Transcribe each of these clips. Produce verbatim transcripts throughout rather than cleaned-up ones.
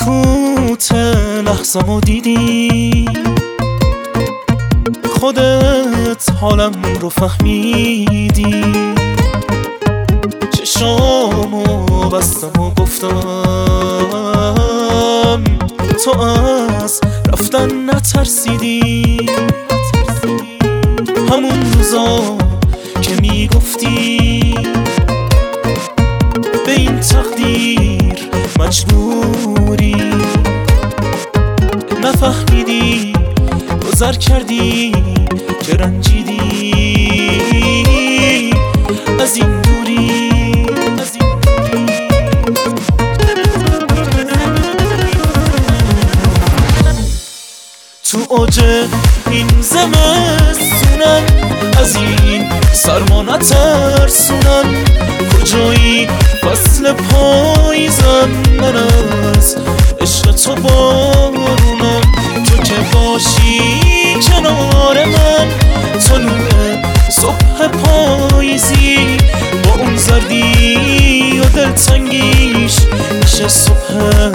سکوت لحظمو دیدی، خودت حالم رو فهمیدی. چشامو بستم و گفتم تو از رفتن نترسیدی. همون روزا که میگفتی به این تقدیر مجبوری، نفهمیدی گذر کردی که رنجیدی از این دوری. از این دوری تو اوج این زمستونم، از این سرما نترسونم. کجایی فصل پاییزم، من از عشق تو بارونم. تو که باشی کنار من، طلوع صبح پاییزی، با اون زردی و دلتنگیش میشه صبح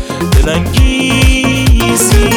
دلانگیزی.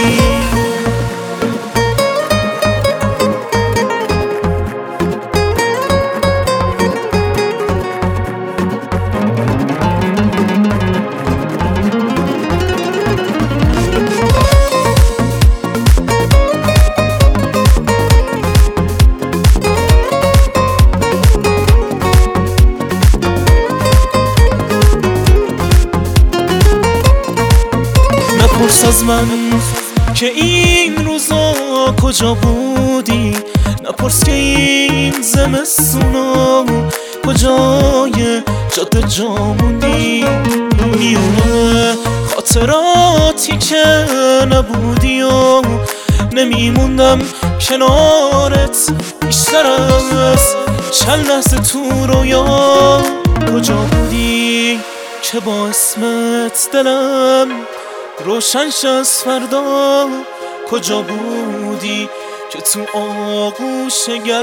نپرس از من که این روزا کجا بودی، نپرس که این زمستونا کجای جاده جا موندی. میونه خاطراتی که نبودی و نمیموندم کنارت بیشتر از چند لحظه تو رویا. کجا بودی که با اسمت دلم روشنش از فردا، کجا بودی که تو آغوش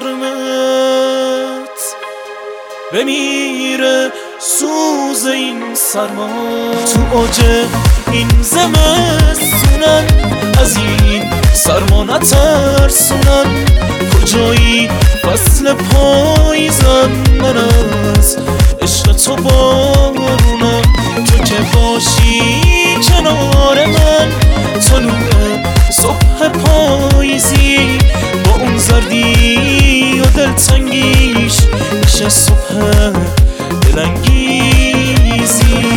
گرمت بمیره سوز این سرما. تو اوج این زمستونم، از این سرما نترسونم. کجایی فصل پاییزم، من از عشق تو بارونم. تو که باشی کنار من، طلوع صبح پاییزی، با اون زردی و دلتنگیش میشه صبح دلانگیزی.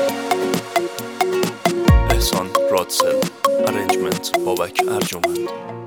احسان رادسل، ارنجمنت بابک ارجمند.